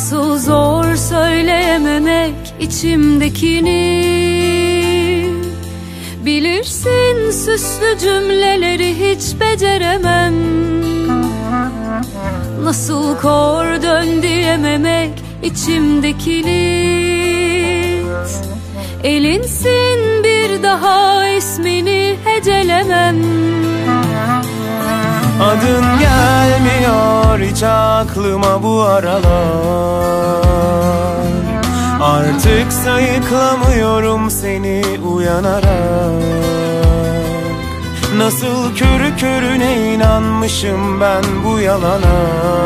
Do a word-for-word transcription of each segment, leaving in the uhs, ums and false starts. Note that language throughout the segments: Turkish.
Nasıl zor söyleyememek içimdekini. Bilirsin süslü cümleleri hiç beceremem. Nasıl kor dön diyememek içimdekini. Elinsin bir daha ismini hecelemem. Adın gelmiyor hiç aklıma bu aralar. Artık sayıklamıyorum seni uyanarak. Nasıl körü körüne inanmışım ben bu yalana.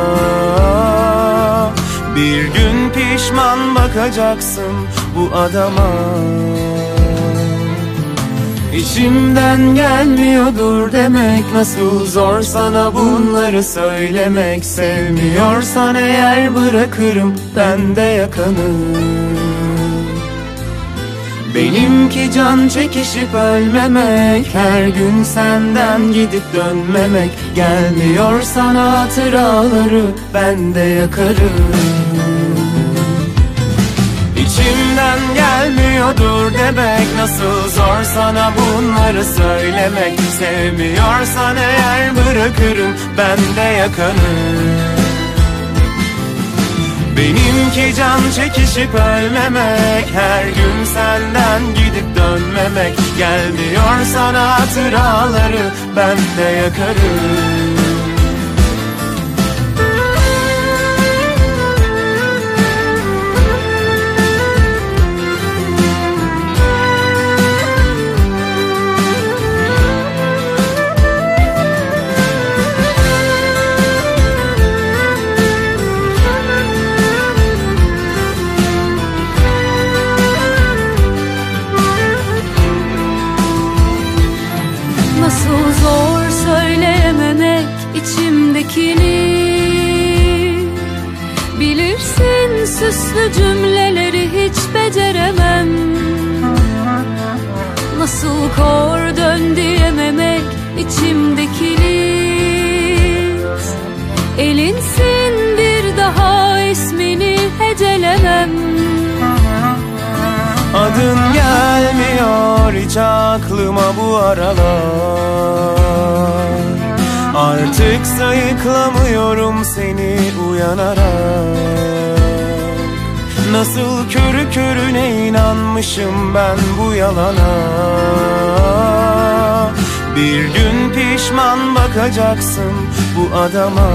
Bir gün pişman bakacaksın bu adama. İçimden gelmiyordur demek, nasıl zor sana bunları söylemek. Sevmiyorsan eğer bırakırım ben de yakanı. Benimki can çekişip ölmemek, her gün senden gidip dönmemek. Gelmiyor sana hatıraları ben de yakarım. İçimden gelmiyordur demek, nasıl zor sana bunları söylemek. Sevmiyorsan eğer bırakırım ben de yakanı. Benimki can çekişip ölmemek, her gün senden gidip dönmemek. Gelmiyor sana hatıraları ben de yakarım. Nasıl zor söyleyememek içimdekini. Bilirsin süslü cümleleri hiç beceremem. Nasıl kor dön diyememek içimdekini. Elinsin bir daha ismini hecelemem. Adın gelmiyor hiç aklıma bu aralar. Artık sayıklamıyorum seni uyanarak. Nasıl körü körüne inanmışım ben bu yalana. Bir gün pişman bakacaksın bu adama.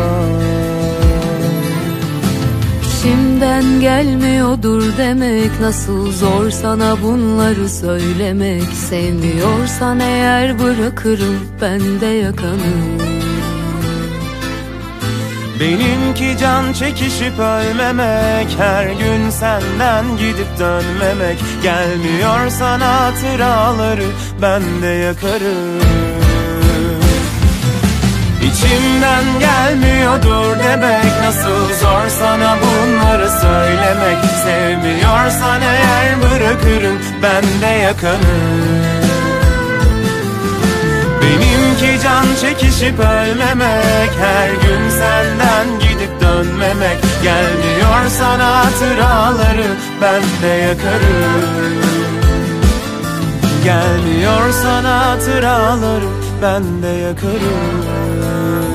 İçimden gelmiyordur demek, nasıl zor sana bunları söylemek. Sevmiyorsan eğer bırakırım ben de yakanı. Benimki can çekişip ölmemek, her gün senden gidip dönmemek. Gelmiyor sana hatıraları ben de yakarım. İçimden gelmiyordur demek, nasıl zor sana bunları söylemek. Sevmiyorsan eğer bırakırım ben de yakanı. Benimki can çekişip ölmemek, her gün senden gidip dönmemek. Gelmiyor sana hatıraları ben de yakarım. Gelmiyor sana hatıraları ben de yakarım.